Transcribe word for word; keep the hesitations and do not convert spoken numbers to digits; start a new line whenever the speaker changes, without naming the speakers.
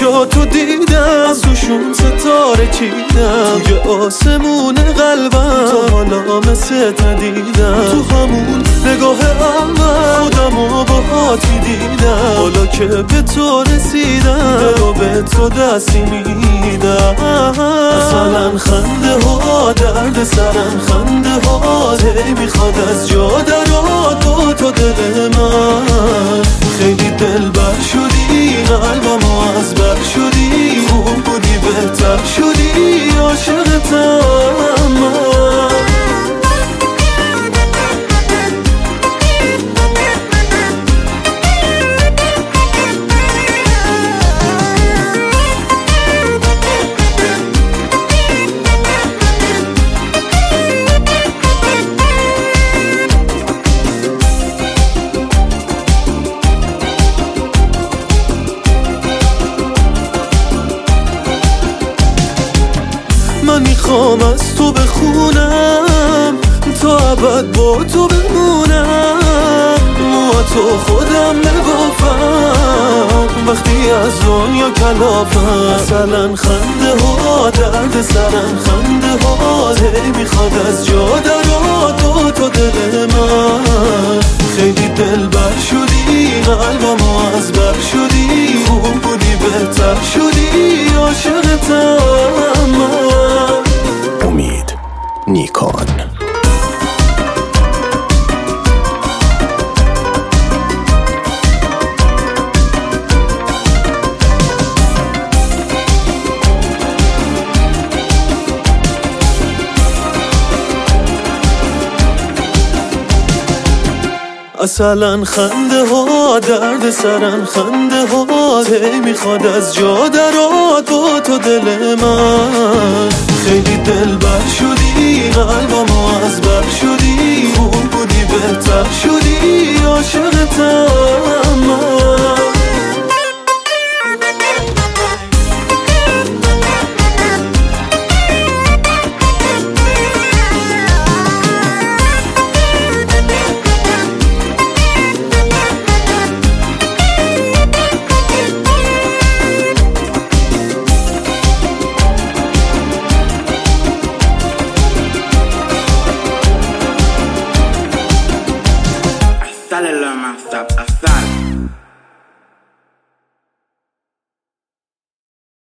چشاتو دیدم، از روشون ستاره چیدم، توی آسمون قلبم تا حالا مثل ندیدم. تو همون نگاه اول خودمو باهاتی دیدم، حالا که به تو رسیدم دلو به تو دستی میدم. مثلا خنده ها درد سرم، خنده ها هی میخواد از جا درات با تو دل من. خیلی دلبر شدی، قلبمو از بر شدی، خوب بودی بهتر شدی، عاشقتم من. من میخوام از تو بخونم تا ابد با تو بمونم، ما تو خودم نبافم وقتی از دنیا کلافم. مثلا خنده ها درد سرم، خنده ها هی میخواد از جا درات با تو دل من. خیلی دلبر شدی، قلبمو از بر شدی، خوب بودی بهتر شدی، عاشقتم من.
امید نیکان.
اصلا خنده ها درد سرم، خنده ها هی میخواد از جا درات با تو دل من. خیلی دلبر شدی، قلبمو